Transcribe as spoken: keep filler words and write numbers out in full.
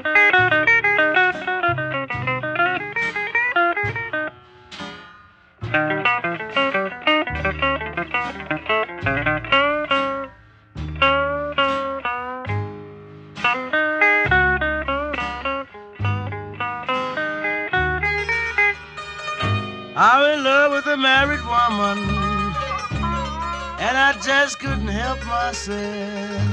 I'm in love with a married woman, and I just couldn't help myself.